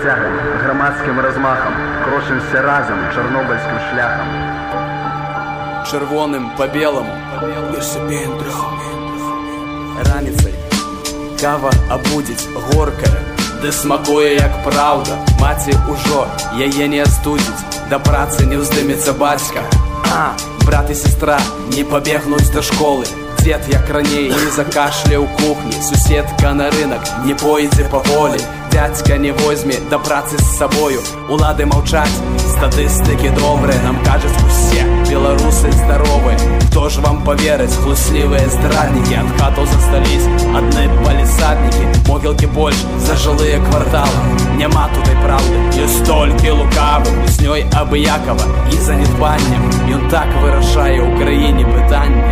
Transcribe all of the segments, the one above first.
працягам, грамадскім размахам, крочымся разам чарнобыльскім шляхам. Червоним по белому, раніцей кава абудить горкая, де смакує як правда. Маці ужо яе не астудзіць, да працы не ўздымецца бацька. Брат і сестра не пабегнуць да школы, дед як раней не закашляе ў кухні, суседка на рынок не пойдзе па волі, дядька не возьме да працы з сабою. Улады маўчаць, статыстыкі добрыя, нам кажуць усе беларусы здаровыя. Хто ж вам поверыць, хлуслівыя здраднікі, ад хатаў застались адны палісаднікі, могілкі больш за жылыя кварталы. Няма тутай праўды, ёсць толькі лукавы, хуснёй абыякава і занядбаннем. Ён так вырашае ў краіне пытанне.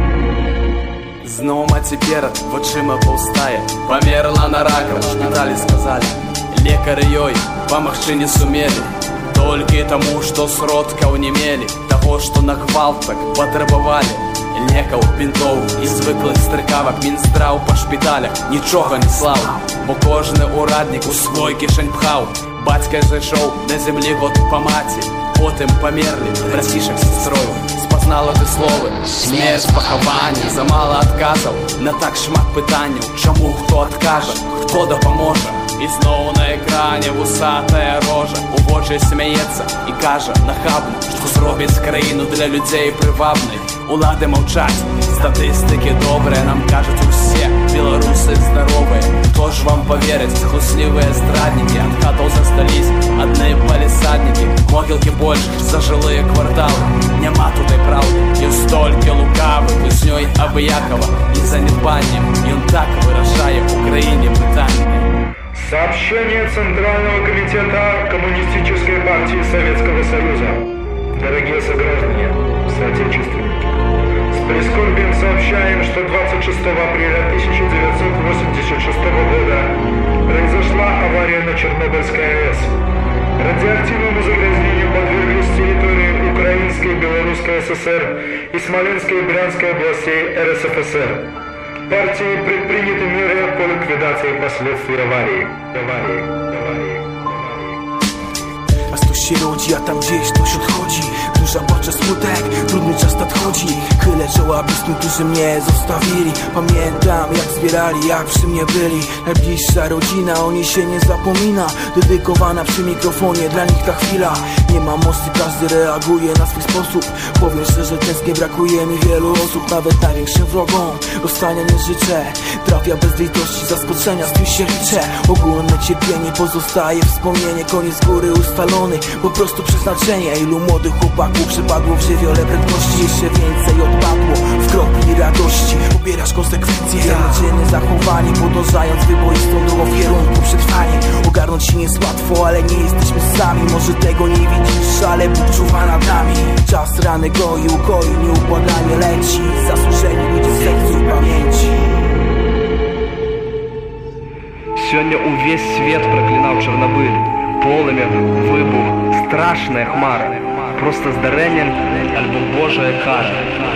Зноў маці перад вачыма паўстае, памерла на ракам, шпіталі сказалі, лекары ёй памагчы не сумелі, толькі таму, што сродкаў не мелі, таго, што на гвалт так патрабавалі. Лекаў, бінтоў і звыклых стрыкавак Мінздраў па шпіталях нічога не слаў, бо кожны ўраднік у свой кішэнь пхаў. Бацька зайшоў на зямлі год па маці, потым памерлі брацішак з сестрою. Спазнала ты словы, смерць, пахаванне, замала адказаў на так шмат пытанняў. Чаму хто адкажа, хто дапаможа? І зноў на экране вусатая рожа, у вочы смяецца і кажа нахабна, што зробіць краіну для людзей прывабнай. Улады маўчаць, статыстыкі добрыя, нам кажуць усе беларусы здаровыя. Хто ж вам поверыць, хлуслівыя здраднікі, ад хатаў застались адны палісаднікі, могілкі больш за жылыя кварталы. Няма тутай праўды, ёсць толькі лукавы, хуснёй абыякава і занядбаннем. Ён так вырашае ў краіне пытанне. Сообщение Центрального комитета Коммунистической партии Советского Союза. Дорогие сограждане, соотечественники, с прискорбием сообщаем, что 26 апреля 1986 года произошла авария на Чернобыльской АЭС. Радиоактивному загрязнению подверглись территории Украинской, Белорусской ССР и Смоленской и Брянской областей РСФСР. Партией предприняты меры по ликвидации последствий аварии. A sto się rodzi, a tam gdzieś ktoś odchodzi. Duża płacza, smutek, trudny czas nadchodzi. Chylę czoła bliskim, którzy mnie zostawili. Pamiętam jak zbierali, jak przy mnie byli. Najbliższa rodzina, o niej się nie zapomina. Dedykowana przy mikrofonie, dla nich ta chwila. Nie ma mocy, każdy reaguje na swój sposób. Powiem szczerze, tęsknie brakuje mi wielu osób. Nawet największym wrogom rozstania nie życzę. Trafia bez litości, zaskoczenia, z tym się liczę. Ogólne cierpienie pozostaje wspomnienie. Koniec góry ustalony, po prostu przeznaczenie. Ilu młodych chłopaków przypadło w żywiole prędkości. Jeszcze więcej odpadło w kropli radości. Pobierasz konsekwencje za czyny zachowanie, podążając wyboistą drogą w kierunku przetrwania. Ogarnąć się nie jest łatwo, ale nie jesteśmy sami. Może tego nie widzisz, ale Bóg czuwa nad nami. Czas rany goi, ukoi, nieubłaganie leci. Zasłużeni ludzie w sercu i pamięci. Сёння увесь свет проклинаў Чарнобыль. Полымя, выбух, страшная хмара. Просто здарэнне альбо Божая кара.